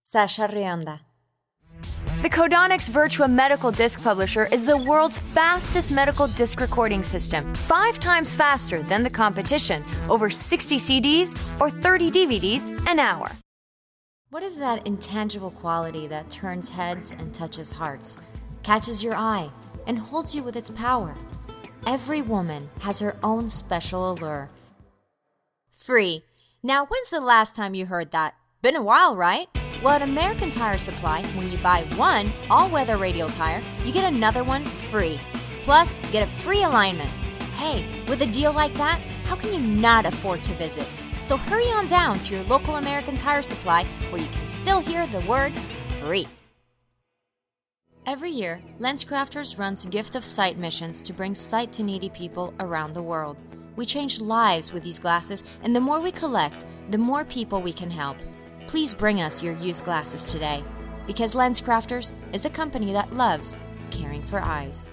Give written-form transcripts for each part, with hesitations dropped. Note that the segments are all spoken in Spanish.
Sasha Rionda. The Codonix Virtua Medical Disc Publisher is the world's fastest medical disc recording system, 5 times faster than the competition, over 60 CDs or 30 DVDs an hour. What is that intangible quality that turns heads and touches hearts, catches your eye, and holds you with its power? Every woman has her own special allure. Free. Now, when's the last time you heard that? Been a while, right? Well, at American Tire Supply, when you buy one all-weather radial tire, you get another one free. Plus, get a free alignment. Hey, with a deal like that, how can you not afford to visit? So hurry on down to your local American Tire Supply where you can still hear the word free. Every year, LensCrafters runs Gift of Sight missions to bring sight to needy people around the world. We change lives with these glasses, and the more we collect, the more people we can help. Please bring us your used glasses today, because LensCrafters is the company that loves caring for eyes.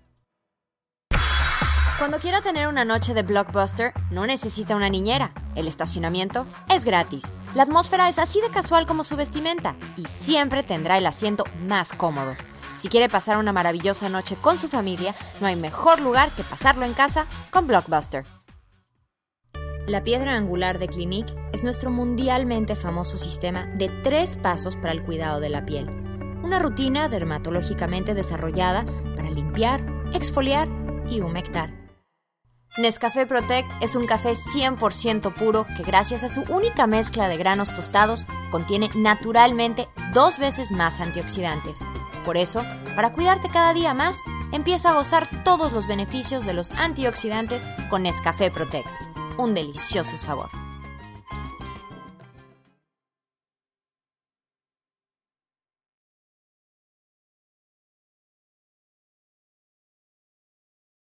Cuando quiera tener una noche de blockbuster, no necesita una niñera. El estacionamiento es gratis. La atmósfera es así de casual como su vestimenta y siempre tendrá el asiento más cómodo. Si quiere pasar una maravillosa noche con su familia, no hay mejor lugar que pasarlo en casa con Blockbuster. La piedra angular de Clinique es nuestro mundialmente famoso sistema de 3 pasos para el cuidado de la piel. Una rutina dermatológicamente desarrollada para limpiar, exfoliar y humectar. Nescafé Protect es un café 100% puro que gracias a su única mezcla de granos tostados contiene naturalmente 2 veces más antioxidantes. Por eso, para cuidarte cada día más, empieza a gozar todos los beneficios de los antioxidantes con Nescafé Protect. Un delicioso sabor.